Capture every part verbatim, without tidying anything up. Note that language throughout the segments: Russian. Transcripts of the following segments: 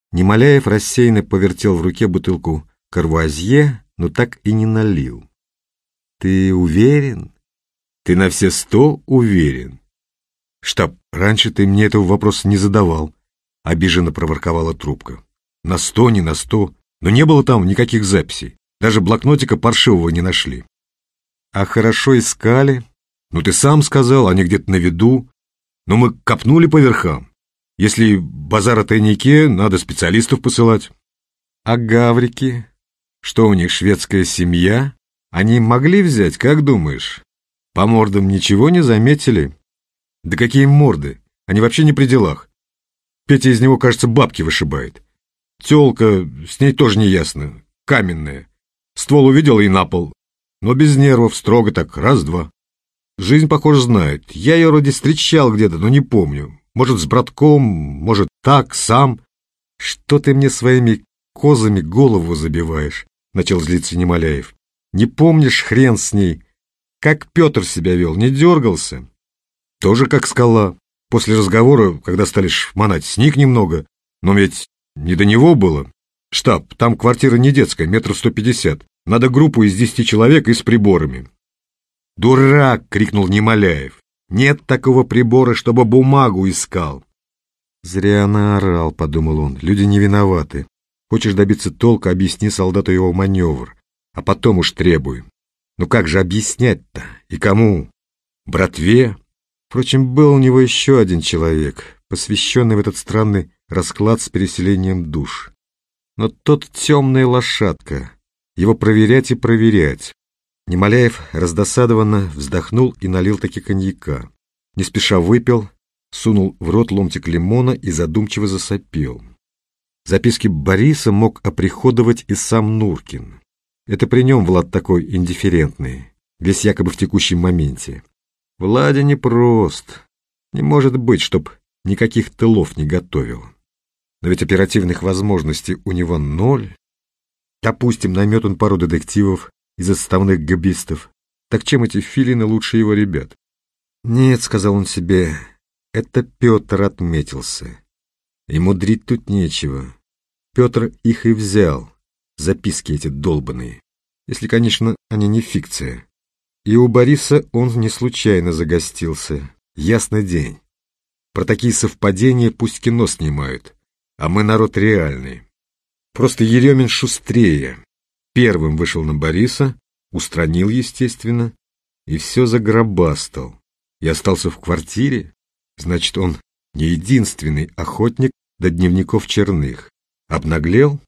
Немоляев рассеянно повертел в руке бутылку Карвуазье, но так и не налил. «Ты уверен? Ты на все сто уверен?» «Штаб, раньше ты мне этого вопроса не задавал», — обиженно проворковала трубка. «На сто, не на сто, но не было там никаких записей. Даже блокнотика паршивого не нашли». «А хорошо искали?» «Ну, ты сам сказал, они где-то на виду. Но мы копнули по верхам. Если базар о тайнике, надо специалистов посылать». «А гаврики? Что у них, шведская семья? Они могли взять, как думаешь? По мордам ничего не заметили?» «Да какие морды? Они вообще не при делах. Петя из него, кажется, бабки вышибает. Тёлка, с ней тоже не ясно, каменная. Ствол увидела и на пол. Но без нервов, строго так, раз-два. Жизнь, похоже, знает. Я ее вроде встречал где-то, но не помню. Может, с братком, может, так, сам. Что ты мне своими козами голову забиваешь?» — начал злиться Немоляев. «Не помнишь, хрен с ней. Как Петр себя вел, не дергался?» «Тоже как скала. После разговора, когда стали шмонать, сник немного. Но ведь не до него было. Штаб, там квартира не детская, метров сто пятьдесят. Надо группу из десяти человек и с приборами». «Дурак!» — крикнул Немоляев. «Нет такого прибора, чтобы бумагу искал». «Зря наорал», — подумал он. «Люди не виноваты. Хочешь добиться толка, объясни солдату его маневр, а потом уж требуй. Ну как же объяснять-то? И кому? Братве?» Впрочем, был у него еще один человек, посвященный в этот странный расклад с переселением душ. Но тот темная лошадка. Его проверять и проверять. Немоляев раздосадованно вздохнул и налил таки коньяка. Не спеша выпил, сунул в рот ломтик лимона и задумчиво засопел. Записки Бориса мог оприходовать и сам Нуркин. Это при нем Влад такой индифферентный, весь якобы в текущем моменте. Владя непрост. Не может быть, чтоб никаких тылов не готовил. Но ведь оперативных возможностей у него ноль. Допустим, наймет он пару детективов из отставных габистов. Так чем эти филины лучше его ребят? «Нет», — сказал он себе, — «это Петр отметился. И мудрить тут нечего. Петр их и взял, записки эти долбаные. Если, конечно, они не фикция. И у Бориса он не случайно загостился. Ясный день. Про такие совпадения пусть кино снимают, а мы народ реальный. Просто Еремин шустрее. Первым вышел на Бориса, устранил, естественно, и все загробастал. И остался в квартире. Значит, он не единственный охотник до дневников черных. Обнаглел?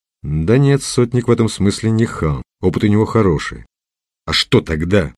Да нет, сотник в этом смысле не хам. Опыт у него хороший. А что тогда?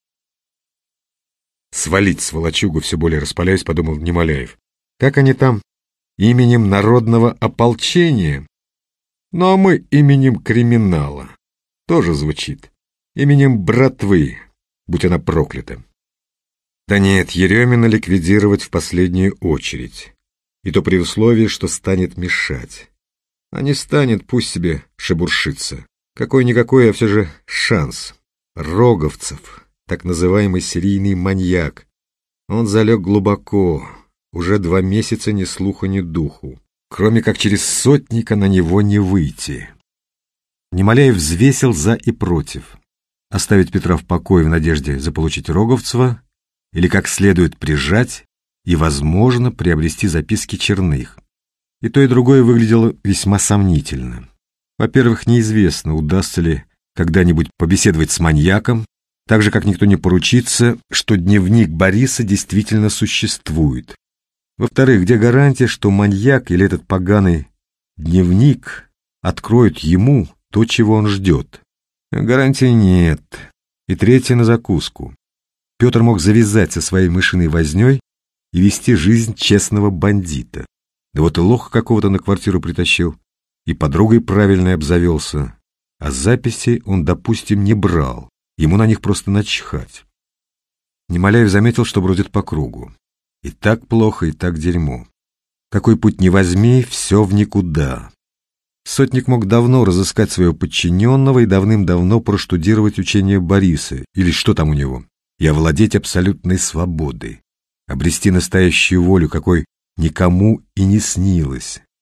Свалить сволочугу, все более распаляясь, подумал Немоляев. Как они там? Именем народного ополчения? Ну а мы именем криминала. Тоже звучит. Именем братвы, будь она проклята. Да нет, Еремина ликвидировать в последнюю очередь. И то при условии, что станет мешать. А не станет, пусть себе шебуршится. Какой-никакой, а все же шанс. Роговцев, так называемый серийный маньяк. Он залег глубоко, уже два месяца ни слуха, ни духу. Кроме как через сотника на него не выйти. Немоляев взвесил за и против. Оставить Петра в покое в надежде заполучить Роговцева или как следует прижать и, возможно, приобрести записки черных. И то, и другое выглядело весьма сомнительно. Во-первых, неизвестно, удастся ли когда-нибудь побеседовать с маньяком, так же, как никто не поручится, что дневник Бориса действительно существует. Во-вторых, где гарантия, что маньяк или этот поганый дневник откроют ему то, чего он ждет? Гарантии нет. И третье на закуску. Петр мог завязать со своей мышиной вознёй и вести жизнь честного бандита. Да вот и лоха какого-то на квартиру притащил, и подругой правильной обзавелся. А записей он, допустим, не брал. Ему на них просто начхать. Немоляев заметил, что бродит по кругу. И так плохо, и так дерьмо. Какой путь ни возьми, все в никуда. Сотник мог давно разыскать своего подчиненного и давным-давно проштудировать учение Бориса, или что там у него, и овладеть абсолютной свободой. Обрести настоящую волю, какой никому и не снилось.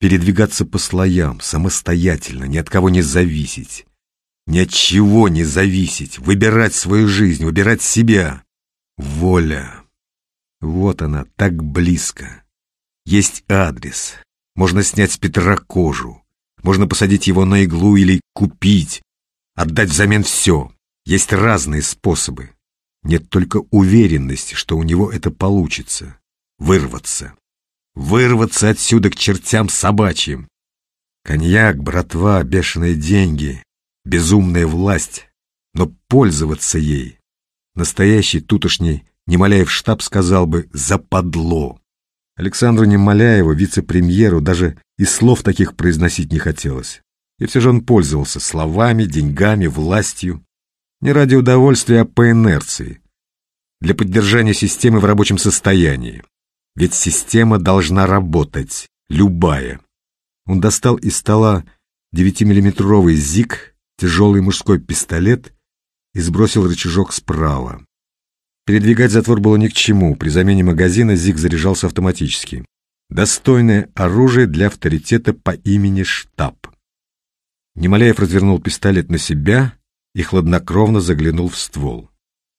передвигаться по слоям, самостоятельно, ни от кого не зависеть. Ни от чего не зависеть, выбирать свою жизнь, выбирать себя. Воля. Вот она, так близко. Есть адрес. Можно снять с Петра кожу. Можно посадить его на иглу или купить. Отдать взамен все. Есть разные способы. Нет только уверенности, что у него это получится. Вырваться. Вырваться отсюда к чертям собачьим. Коньяк, братва, бешеные деньги. Безумная власть, но пользоваться ей. Настоящий тутошний Немоляев штаб сказал бы «западло». Александру Немоляеву, вице-премьеру, даже и слов таких произносить не хотелось. И все же он пользовался словами, деньгами, властью. Не ради удовольствия, а по инерции. Для поддержания системы в рабочем состоянии. Ведь система должна работать, любая. Он достал из стола девятимиллиметровый ЗИГ, тяжелый мужской пистолет и сбросил рычажок справа. Передвигать затвор было ни к чему, при замене магазина ЗИГ заряжался автоматически. Достойное оружие для авторитета по имени Штаб. Немоляев развернул пистолет на себя и хладнокровно заглянул в ствол.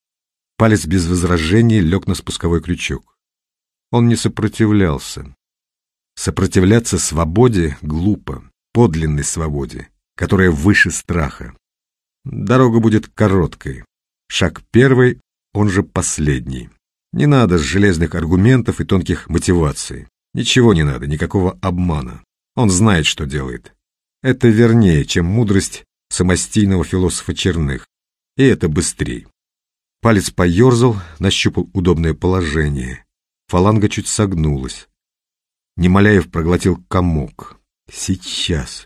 Палец без возражений лег на спусковой крючок. Он не сопротивлялся. Сопротивляться свободе глупо, подлинной свободе, которая выше страха. Дорога будет короткой. Шаг первый, он же последний. Не надо железных аргументов и тонких мотиваций. Ничего не надо, никакого обмана. Он знает, что делает. Это вернее, чем мудрость самостийного философа Черных. И это быстрее. Палец поерзал, нащупал удобное положение. Фаланга чуть согнулась. Немоляев проглотил комок. Сейчас.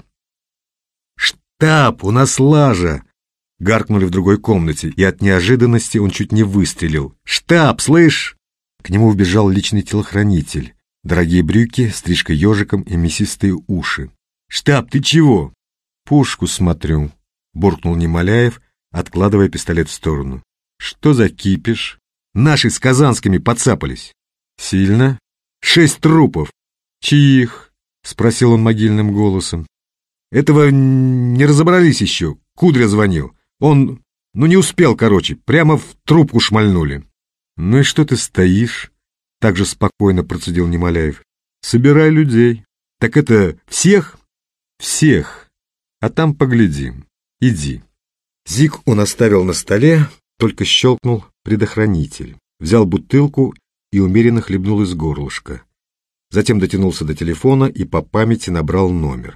«Штаб, у нас лажа!» Гаркнули в другой комнате, и от неожиданности он чуть не выстрелил. «Штаб, слышь!» К нему вбежал личный телохранитель. Дорогие брюки, стрижка ежиком и мясистые уши. «Штаб, ты чего?» «Пушку смотрю», — буркнул Немоляев, откладывая пистолет в сторону. «Что за кипиш?» «Наши с казанскими подцапались». «Сильно?» «Шесть трупов». «Чьих?» — спросил он могильным голосом. «Этого не разобрались еще. Кудря звонил. Он, ну не успел, короче, прямо в трубку шмальнули». «Ну и что ты стоишь?» — так же спокойно процедил Немоляев. «Собирай людей». «Так это всех?» «Всех. А там поглядим. Иди». ЗИГ он оставил на столе, только щелкнул предохранитель. Взял бутылку и умеренно хлебнул из горлышка. Затем дотянулся до телефона и по памяти набрал номер.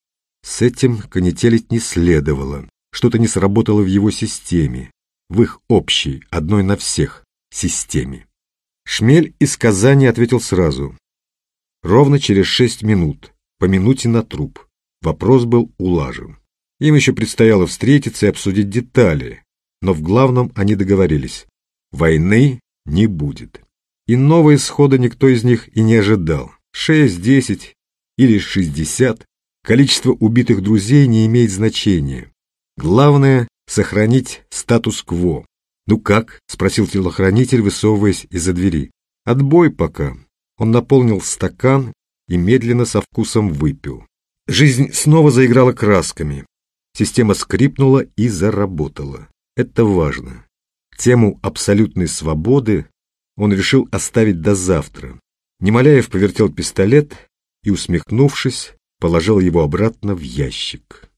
С этим конетелить не следовало. Что-то не сработало в его системе, в их общей, одной на всех, системе. Шмель из Казани ответил сразу. Ровно через шесть минут, по минуте на труп. Вопрос был улажен. Им еще предстояло встретиться и обсудить детали, но в главном они договорились. Войны не будет. Иного исхода никто из них и не ожидал. Шесть, десять или шестьдесят. Количество убитых друзей не имеет значения. Главное — сохранить статус-кво. «Ну как?» — спросил телохранитель, высовываясь из-за двери. «Отбой пока». Он наполнил стакан и медленно со вкусом выпил. Жизнь снова заиграла красками. Система скрипнула и заработала. Это важно. Тему абсолютной свободы он решил оставить до завтра. Немоляев повертел пистолет и, усмехнувшись, положил его обратно в ящик.